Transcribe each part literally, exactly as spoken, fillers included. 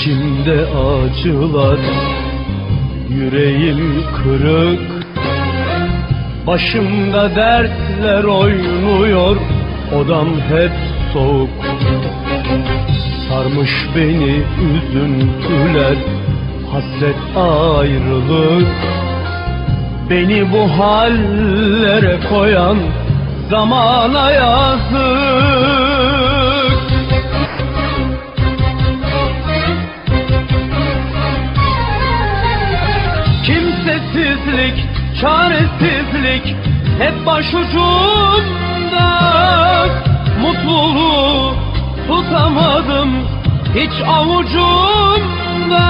İçimde acılar, yüreğim kırık, başımda dertler oynuyor, odam hep soğuk. Sarmış beni üzüntüler, hasret ayrılık. Beni bu hallere koyan zamana yazık. Kimsesizlik, çaresizlik hep başucumda. Mutluluğu tutamadım hiç avucumda.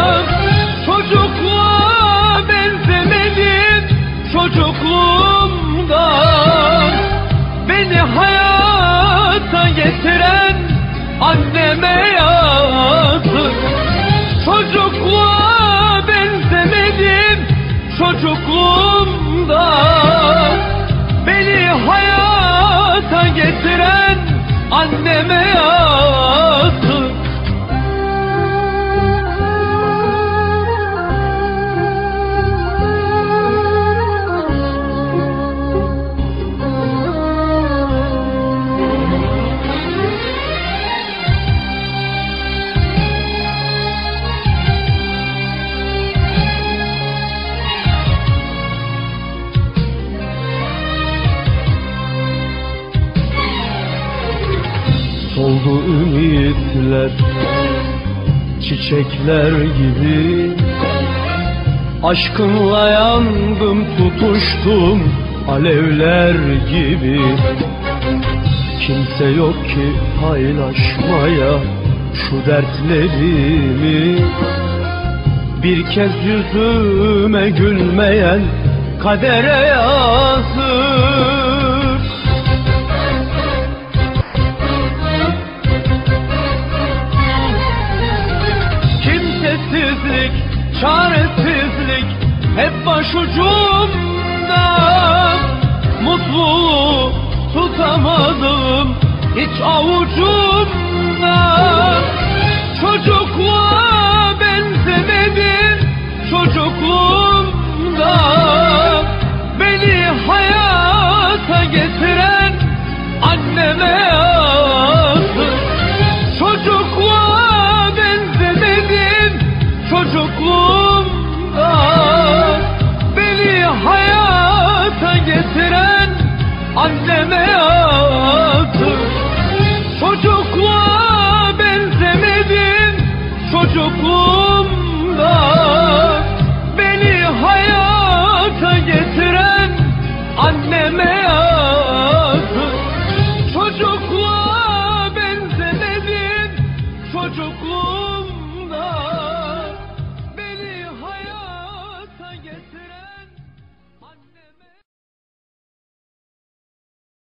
Çocukluğa benzemedim çocukluğumda. Beni hayata getiren anneme yazık. Çocukluğa benzemedim çocukluğumda. Beni hayata getiren anneme yazık. Soldu ümitler, çiçekler gibi. Aşkınla yandım, tutuştum alevler gibi. Kimse yok ki paylaşmaya şu dertlerimi. Bir kez yüzüme gülmeyen kadere yazık. Kimsesizlik, çaresizlik hep başucumda. Mutluluğu tutamadım hiç avucumda. Çocukluğa benzemedim çocukluğumda. Beni hayata getiren anneme yazık. Çocukluğa benzemedim çocukluğumda. Beni hayata getiren anneme yazık. Çocukluğa benzemedim çocukluğumda.